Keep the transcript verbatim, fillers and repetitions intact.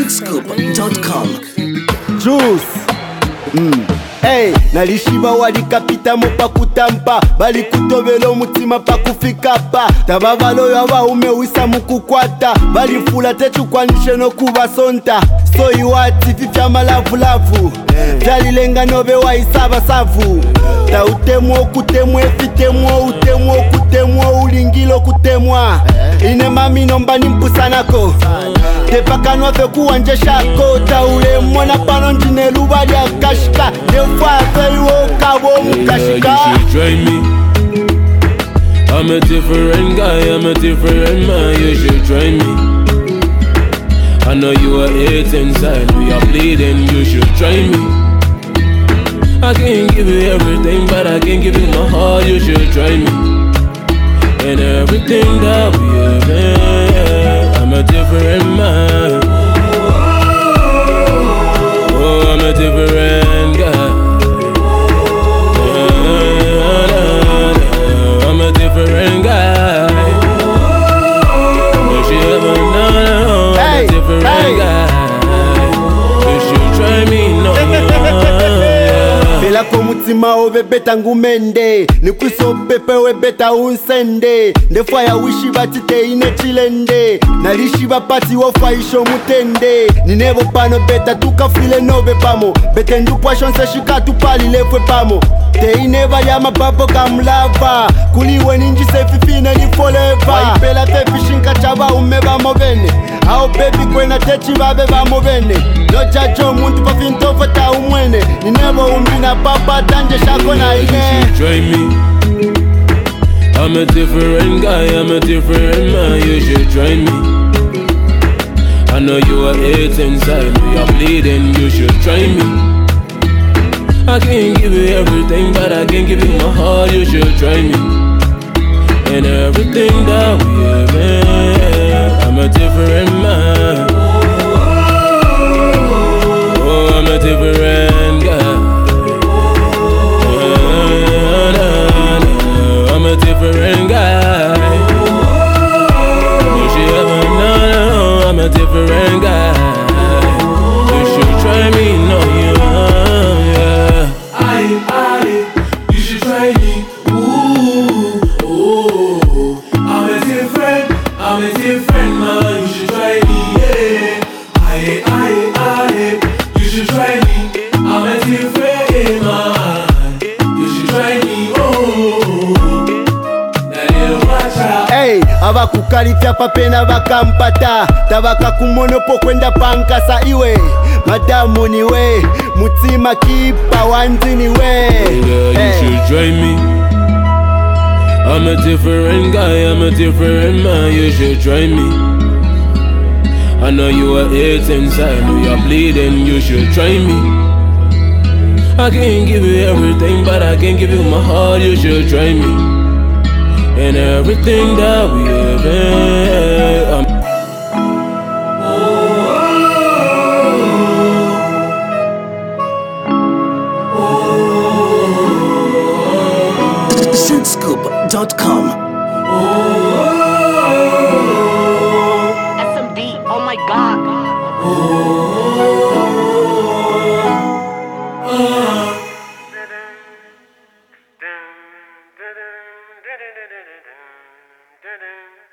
Zinscoop dot com. Juice. Mm. Hey, nalishiba walikapita mopa kutampa bali kutobelo mutima pa kufika pa tabavalo yaba umewisa mukukwata bali fula tetu kwanishe no kubasonta so iwati fifya malavu lavu vyalilenga nobe waisaba savu ta utemwo kutemwe fitemwo utemwo kutemwo ulingilo kutemwa ine mami nomba nimpusanako tepakanwa fe kuwanje shako ta ule mwana pano njine lubali akashika defwa fe woka wo mukashika. You should try me. I'm a different guy, I'm a different man. You should try me. I know you are hate inside, we are bleeding. You should try me. I can't give you everything, but I can give you my heart. You should try me. And everything that we have, yeah, I'm a different man. Oh, I'm a different guy. I'm a different guy. No, she ever know, I'm hey, a different hey. guy. You should try me, no. Bela komutima obe beta ngumende nikwiso pepe we beta unsende ndefwa ya wishi batite ine chilende nalishi bapati wofaisho mutende ninebo pano beta tukafile nobe pamo bete ndupwa shonse shika tupali lefwe pamo te ineva ya mabapo kamlava kuliwe ninji sefifine ni forever waipela tefi shinka chaba umeba movene ao baby kwena techi babe ba movene no jajo muntu pa fintofa ta umwene ninebo umbina papa tanje shako na ine. You should try me. I'm a different guy, I'm a different man. You should try me. I know you are hate inside, we are bleeding. You should try me. I can't give you everything, but I can give you my heart. You should try me. And everything that we have, yeah, I'm a different man. Oh, I'm a different guy. I'm a different guy. No, she ever know, I'm a different guy. You should try me, no, you know, yeah. I, I, you should try me. Ooh, oh, I'm a different, I'm a different man. You should try me, yeah. I, I, I, you should try me. I'm a different man. You should try me, oh. Hey, abakukalifya papena bakampata tabaka kumonopo kwenda pankasa iwe madamu niwe mutima kipa wanzi niwe. Yeah, you hey. should try me. I'm a different guy, I'm a different man. You should try me. I know you are hate inside, we are bleeding. You should try me. I can't give you everything, but I can give you my heart. You should try me. And everything that we have, yeah, I'm Zinscoop dot com. S M D, oh my god. Da-da.